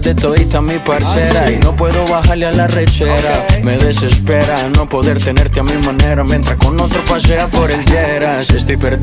de todita mi parcera. Y no puedo bajarle a la rechera. Me desespera no poder tenerte a mi manera mientras con otro pasea por el Lleras. Estoy perdido